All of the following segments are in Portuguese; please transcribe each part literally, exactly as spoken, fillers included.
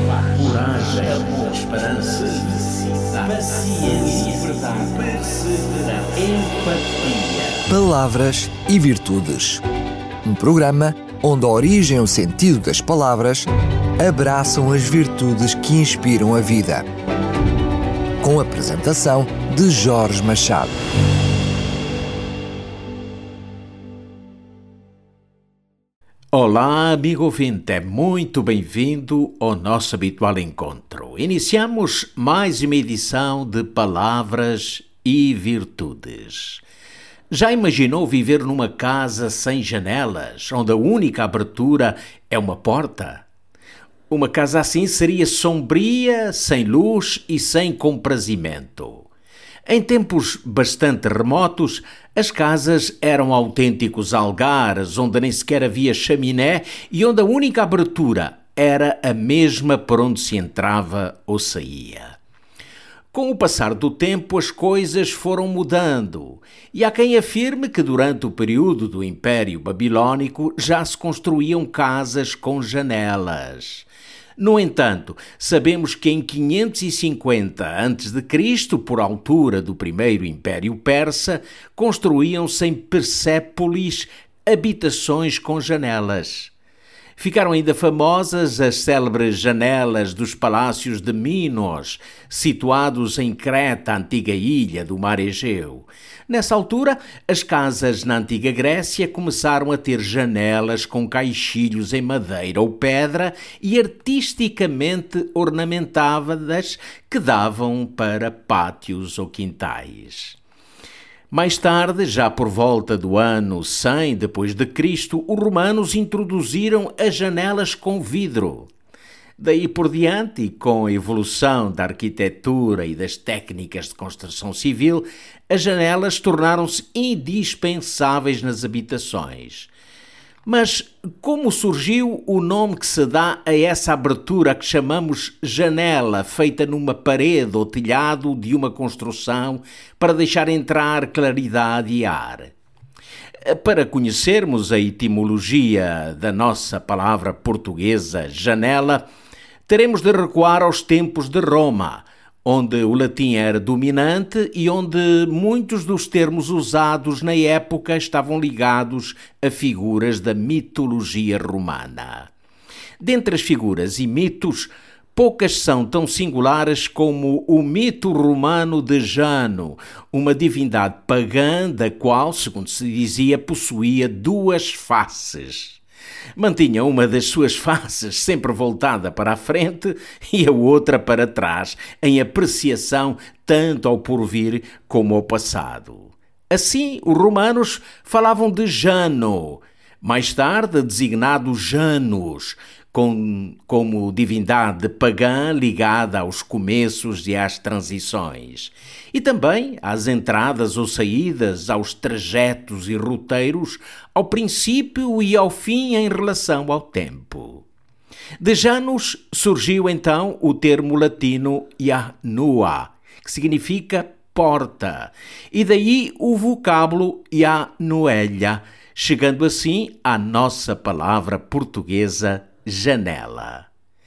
coragem, amor, esperança, felicidade, paciência, verdade, perseverança, empatia. Palavras e Virtudes. Um programa onde a origem e o sentido das palavras abraçam as virtudes que inspiram a vida. Com a apresentação de Jorge Machado. Olá, amigo ouvinte, muito bem-vindo ao nosso habitual encontro. Iniciamos mais uma edição de Palavras e Virtudes. Já imaginou viver numa casa sem janelas, onde a única abertura é uma porta? Uma casa assim seria sombria, sem luz e sem comprazimento. Em tempos bastante remotos, as casas eram autênticos algares, onde nem sequer havia chaminé e onde a única abertura era a mesma por onde se entrava ou saía. Com o passar do tempo, as coisas foram mudando, e há quem afirme que durante o período do Império Babilônico já se construíam casas com janelas. No entanto, sabemos que em quinhentos e cinquenta antes de Cristo, por altura do primeiro Império Persa, construíam-se em Persépolis habitações com janelas. Ficaram ainda famosas as célebres janelas dos palácios de Minos, situados em Creta, antiga ilha do mar Egeu. Nessa altura, as casas na antiga Grécia começaram a ter janelas com caixilhos em madeira ou pedra e artisticamente ornamentadas que davam para pátios ou quintais. Mais tarde, já por volta do ano cem depois de Cristo, os romanos introduziram as janelas com vidro. Daí por diante, e com a evolução da arquitetura e das técnicas de construção civil, as janelas tornaram-se indispensáveis nas habitações. Mas como surgiu o nome que se dá a essa abertura que chamamos janela, feita numa parede ou telhado de uma construção para deixar entrar claridade e ar? Para conhecermos a etimologia da nossa palavra portuguesa janela, teremos de recuar aos tempos de Roma, onde o latim era dominante e onde muitos dos termos usados na época estavam ligados a figuras da mitologia romana. Dentre as figuras e mitos, poucas são tão singulares como o mito romano de Jano, uma divindade pagã da qual, segundo se dizia, possuía duas faces. Mantinha uma das suas faces sempre voltada para a frente e a outra para trás, em apreciação tanto ao porvir como ao passado. Assim, os romanos falavam de Jano, mais tarde designado Janus, com, como divindade pagã ligada aos começos e às transições, e também às entradas ou saídas, aos trajetos e roteiros, ao princípio e ao fim em relação ao tempo. De Janus surgiu então o termo latino Janua, que significa porta, e daí o vocábulo Januella, chegando assim à nossa palavra portuguesa janela.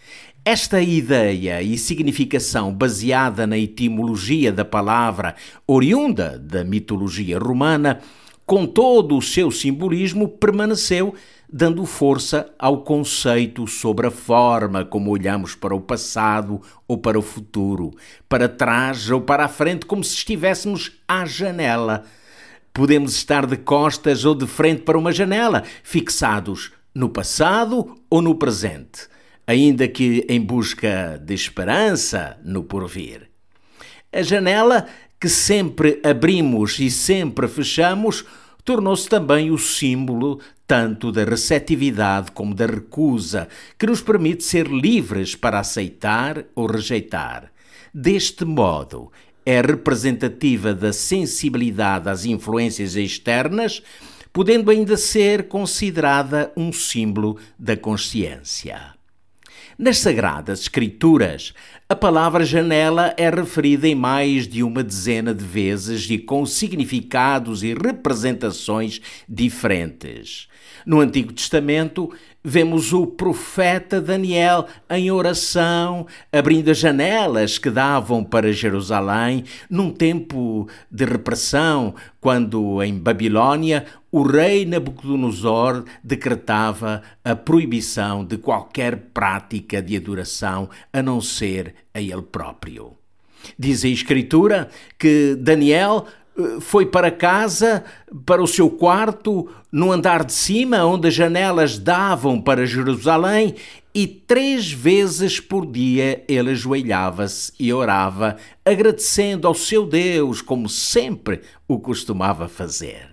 Esta ideia e significação baseada na etimologia da palavra, oriunda da mitologia romana, com todo o seu simbolismo, permaneceu, dando força ao conceito sobre a forma como olhamos para o passado ou para o futuro, para trás ou para a frente, como se estivéssemos à janela. Podemos estar de costas ou de frente para uma janela, fixados no passado ou no presente, ainda que em busca de esperança no porvir. A janela que sempre abrimos e sempre fechamos tornou-se também o símbolo tanto da receptividade como da recusa, que nos permite ser livres para aceitar ou rejeitar. Deste modo, é representativa da sensibilidade às influências externas, podendo ainda ser considerada um símbolo da consciência. Nas Sagradas Escrituras, a palavra janela é referida em mais de uma dezena de vezes e com significados e representações diferentes. No Antigo Testamento, vemos o profeta Daniel em oração, abrindo as janelas que davam para Jerusalém, num tempo de repressão, quando em Babilônia o rei Nabucodonosor decretava a proibição de qualquer prática de adoração a não ser a ele próprio. Diz a Escritura que Daniel foi para casa, para o seu quarto, no andar de cima, onde as janelas davam para Jerusalém, e três vezes por dia ele ajoelhava-se e orava, agradecendo ao seu Deus, como sempre o costumava fazer.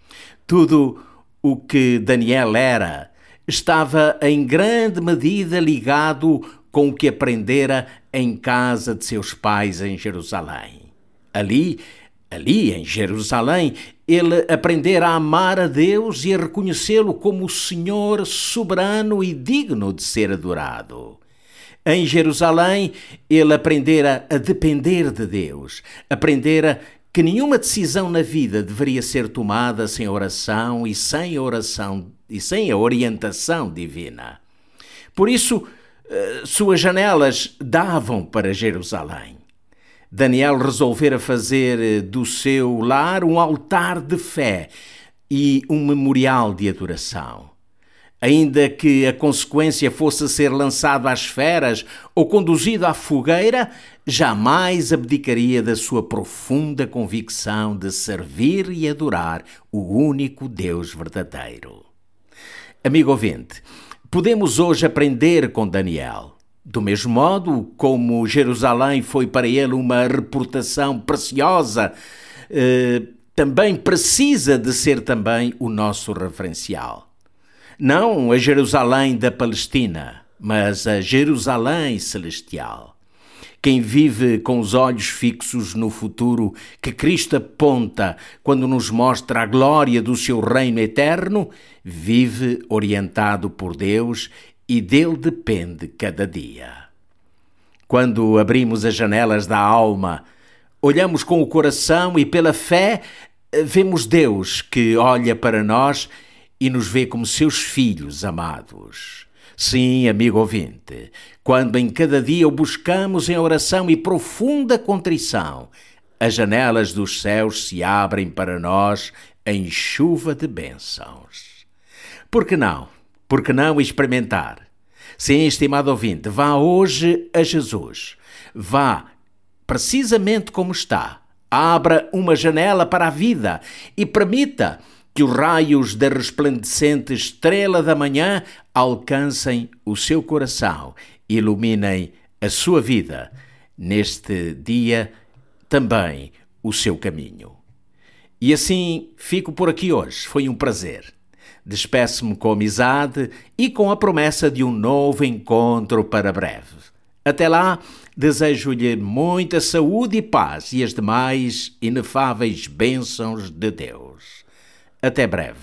Tudo o que Daniel era estava em grande medida ligado com o que aprendera em casa de seus pais em Jerusalém. Ali, Ali, em Jerusalém, ele aprendera a amar a Deus e a reconhecê-lo como o Senhor soberano e digno de ser adorado. Em Jerusalém, ele aprendera a depender de Deus, aprendera que nenhuma decisão na vida deveria ser tomada sem oração e sem a oração e sem a orientação divina. Por isso, suas janelas davam para Jerusalém. Daniel resolvera fazer do seu lar um altar de fé e um memorial de adoração. Ainda que a consequência fosse ser lançado às feras ou conduzido à fogueira, jamais abdicaria da sua profunda convicção de servir e adorar o único Deus verdadeiro. Amigo ouvinte, podemos hoje aprender com Daniel. Do mesmo modo como Jerusalém foi para ele uma reputação preciosa, eh, também precisa de ser também o nosso referencial. Não a Jerusalém da Palestina, mas a Jerusalém celestial. Quem vive com os olhos fixos no futuro que Cristo aponta quando nos mostra a glória do seu reino eterno, vive orientado por Deus e dele depende cada dia. Quando abrimos as janelas da alma, olhamos com o coração e pela fé vemos Deus que olha para nós e nos vê como seus filhos amados. Sim, amigo ouvinte, quando em cada dia o buscamos em oração e profunda contrição, as janelas dos céus se abrem para nós em chuva de bênçãos. Por que não? Por que não experimentar? Sim, estimado ouvinte, vá hoje a Jesus. Vá precisamente como está. Abra uma janela para a vida e permita que os raios da resplandecente estrela da manhã alcancem o seu coração e iluminem a sua vida. Neste dia, também o seu caminho. E assim fico por aqui hoje. Foi um prazer. Despeço-me com amizade e com a promessa de um novo encontro para breve. Até lá, desejo-lhe muita saúde e paz e as demais inefáveis bênçãos de Deus. Até breve.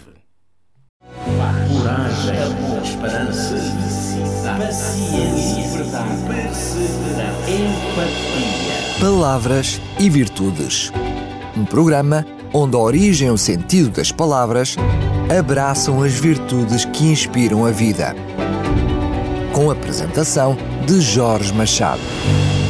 Coragem, amor, esperança, felicidade, paciência, verdade, perseverança, empatia. Palavras e Virtudes. Um programa onde a origem e o sentido das palavras abraçam as virtudes que inspiram a vida. Com a apresentação de Jorge Machado.